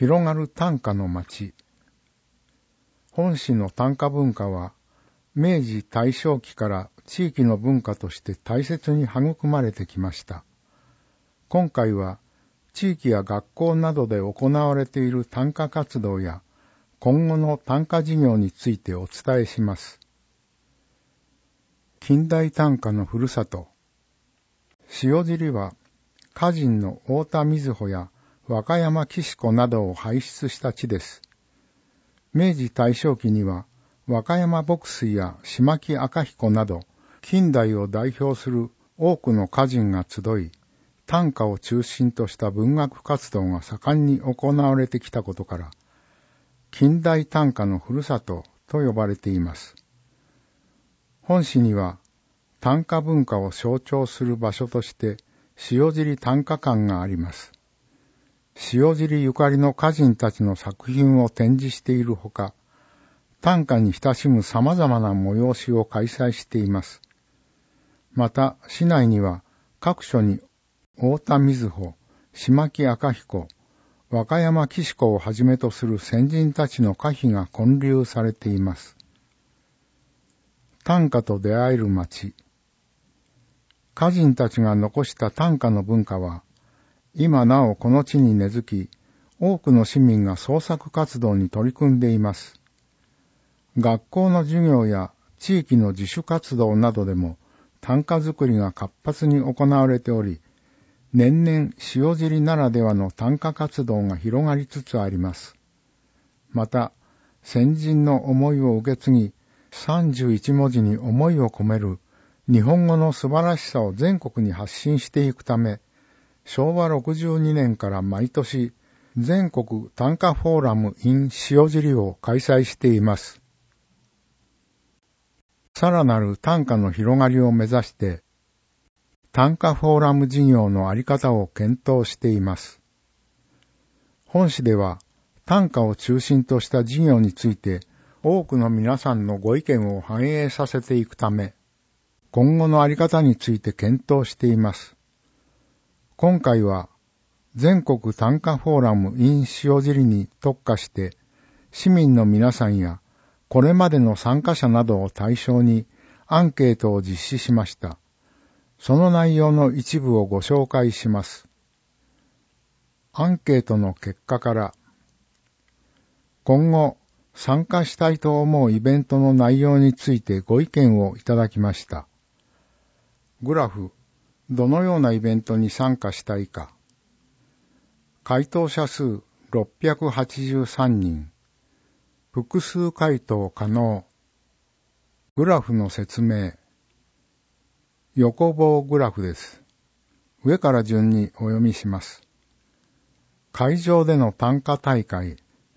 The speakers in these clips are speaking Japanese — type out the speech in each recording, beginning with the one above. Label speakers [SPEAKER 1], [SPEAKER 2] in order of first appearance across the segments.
[SPEAKER 1] 広がる短歌の町。本市の短歌文化は、明治大正期から地域の文化として大切に育まれてきました。今回は、地域や学校などで行われている短歌活動や、今後の短歌事業についてお伝えします。近代短歌のふるさと。塩尻は、歌人の太田瑞穂や和歌山岸子などを輩出した地です。明治大正期には、和歌山牧水や島木赤彦など、近代を代表する多くの歌人が集い、短歌を中心とした文学活動が盛んに行われてきたことから、近代短歌のふるさとと呼ばれています。本市には、短歌文化を象徴する場所として、塩尻短歌館があります。塩尻ゆかりの歌人たちの作品を展示しているほか、短歌に親しむ様々な催しを開催しています。また、市内には各所に太田瑞穂、島木赤彦、和歌山岸子をはじめとする先人たちの歌碑が建立されています。短歌と出会える町。歌人たちが残した短歌の文化は、今なおこの地に根付き、多くの市民が創作活動に取り組んでいます。学校の授業や地域の自主活動などでも短歌作りが活発に行われており、年々塩尻ならではの短歌活動が広がりつつあります。また、先人の思いを受け継ぎ、31文字に思いを込める日本語の素晴らしさを全国に発信していくため、昭和62年から毎年、全国短歌フォーラム in 塩尻を開催しています。さらなる短歌の広がりを目指して、短歌フォーラム事業のあり方を検討しています。本市では、短歌を中心とした事業について、多くの皆さんのご意見を反映させていくため、今後のあり方について検討しています。今回は、全国短歌フォーラム in 塩尻に特化して、市民の皆さんや、これまでの参加者などを対象にアンケートを実施しました。その内容の一部をご紹介します。アンケートの結果から、今後、参加したいと思うイベントの内容についてご意見をいただきました。グラフ、どのようなイベントに参加したいか。回答者数683人。複数回答可能。グラフの説明。横棒グラフです。上から順にお読みします。会場での短歌大会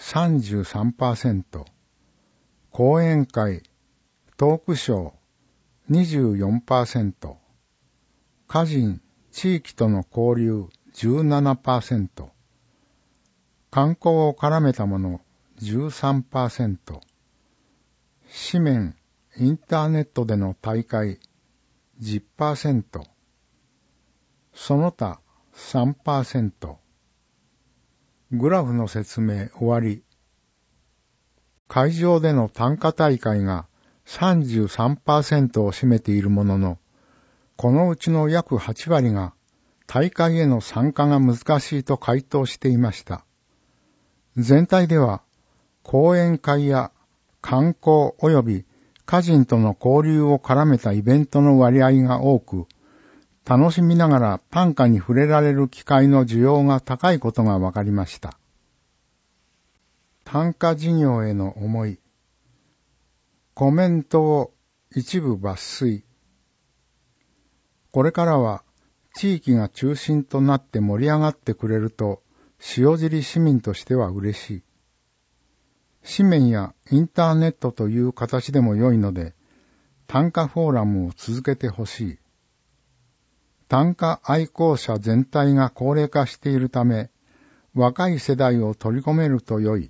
[SPEAKER 1] 33%、講演会、トークショー 24%、歌人、地域との交流 17%、観光を絡めたもの 13%、紙面、インターネットでの大会 10%、その他 3%、グラフの説明終わり。会場での短歌大会が 33% を占めているものの、このうちの約8割が大会への参加が難しいと回答していました。全体では講演会や観光及び歌人との交流を絡めたイベントの割合が多く、楽しみながら短歌に触れられる機会の需要が高いことが分かりました。短歌事業への思い。コメントを一部抜粋。これからは地域が中心となって盛り上がってくれると、塩尻市民としては嬉しい。紙面やインターネットという形でも良いので、短歌フォーラムを続けてほしい。短歌愛好者全体が高齢化しているため、若い世代を取り込めると良い。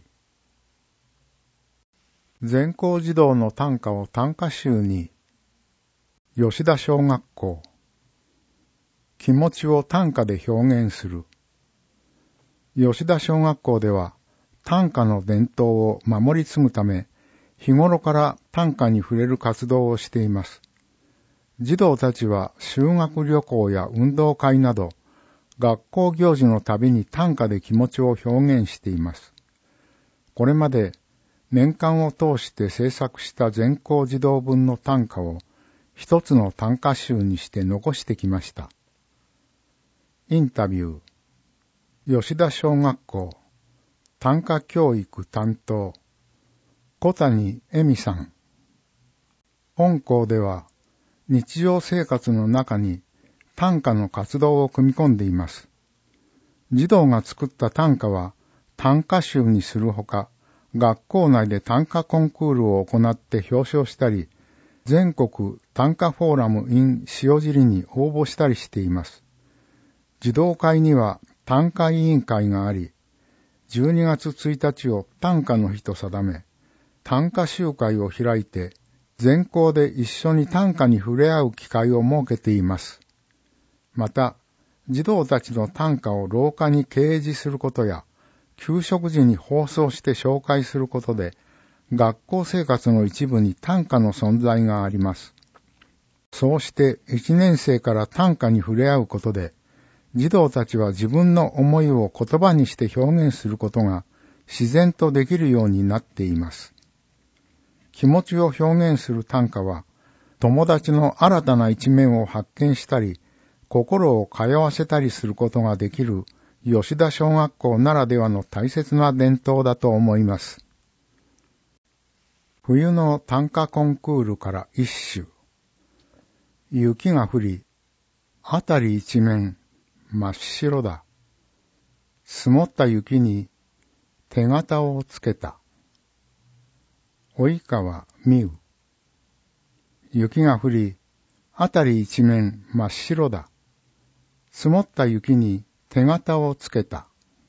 [SPEAKER 1] 全校児童の短歌を短歌集に。吉田小学校。気持ちを短歌で表現する。吉田小学校では、 短歌の伝統を守り継ぐため、日頃から短歌に触れる活動をしています。児童たちは修学旅行や運動会など、学校行事のたびに短歌で気持ちを表現しています。これまで年間を通して制作した全校児童文の短歌を一つの短歌集にして残してきました。インタビュー、吉田小学校短歌教育担当、小谷恵美さん。本校では日常生活の中に短歌の活動を組み込んでいます。児童が作った短歌は短歌集にするほか、学校内で短歌コンクールを行って表彰したり、全国短歌フォーラム in 塩尻に応募したりしています。児童会には短歌委員会があり、12月1日を短歌の日と定め、短歌集会を開いて、全校で一緒に短歌に触れ合う機会を設けています。また、児童たちの短歌を廊下に掲示することや、給食時に放送して紹介することで、学校生活の一部に短歌の存在があります。そうして1年生から短歌に触れ合うことで、児童たちは自分の思いを言葉にして表現することが自然とできるようになっています。気持ちを表現する短歌は、友達の新たな一面を発見したり、心を通わせたりすることができる吉田小学校ならではの大切な伝統だと思います。冬の短歌コンクールから一首。雪が降り、あたり一面真っ白だ。積もった雪に手形をつけた。及川美宇。雪が降り、あたり一面真っ白だ。積もった雪に手形をつけた。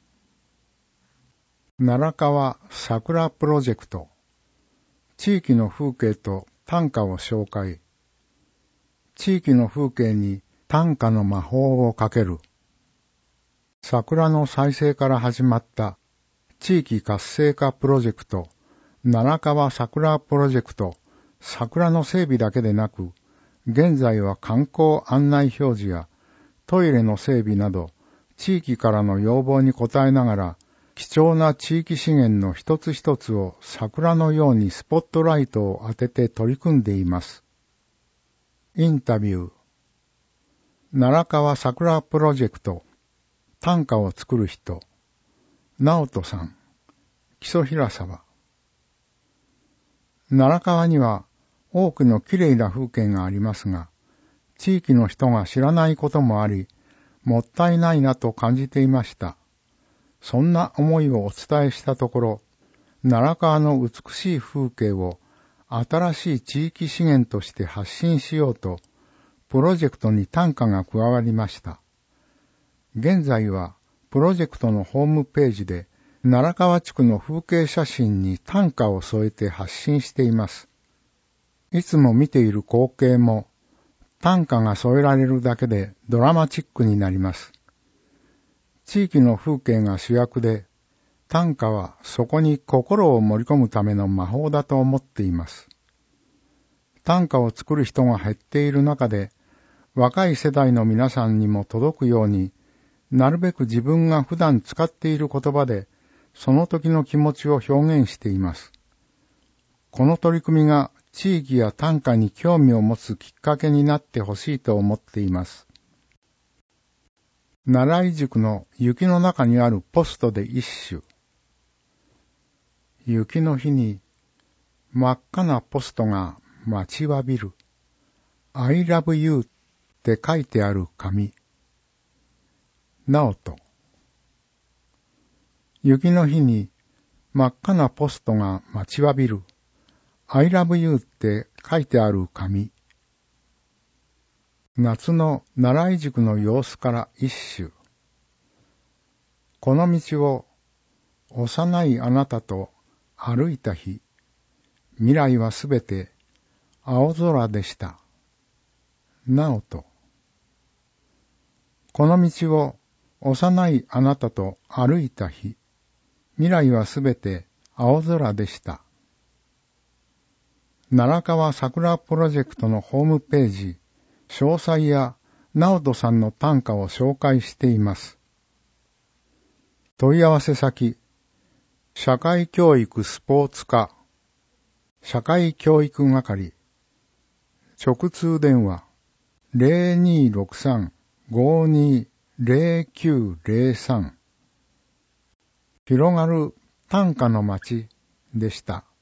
[SPEAKER 1] 奈良川桜プロジェクト。地域の風景と短歌を紹介。地域の風景に短歌の魔法をかける。桜の再生から始まった地域活性化プロジェクト、奈良川桜プロジェクト、桜の整備だけでなく、現在は観光案内表示やトイレの整備など、地域からの要望に応えながら、貴重な地域資源の一つ一つを桜のようにスポットライトを当てて取り組んでいます。インタビュー。奈良川桜プロジェクト、短歌を作る人、直人さん、木曽平沢。奈良川には多くのきれいな風景がありますが、地域の人が知らないこともあり、もったいないなと感じていました。そんな思いをお伝えしたところ、奈良川の美しい風景を新しい地域資源として発信しようと、プロジェクトに短歌が加わりました。現在は、プロジェクトのホームページで、奈良川地区の風景写真に短歌を添えて発信しています。いつも見ている光景も、短歌が添えられるだけでドラマチックになります。地域の風景が主役で、短歌はそこに心を盛り込むための魔法だと思っています。短歌を作る人が減っている中で、若い世代の皆さんにも届くように、なるべく自分が普段使っている言葉で、その時の気持ちを表現しています。この取り組みが地域や短歌に興味を持つきっかけになってほしいと思っています。奈良井宿の雪の中にあるポストで一首。雪の日に真っ赤なポストが待ちわびる。I love you って書いてある紙。直人。雪の日に真っ赤なポストが待ちわびる。I love you って書いてある紙。夏の奈良井宿の様子から一首。この道を幼いあなたと歩いた日、未来はすべて青空でした。直人。この道を幼いあなたと歩いた日、 未来はすべて青空でした。奈良川桜プロジェクトのホームページ、詳細や直人さんの短歌を紹介しています。問い合わせ先、社会教育スポーツ課、社会教育係、直通電話 0263-520903 広がる短歌の街でした。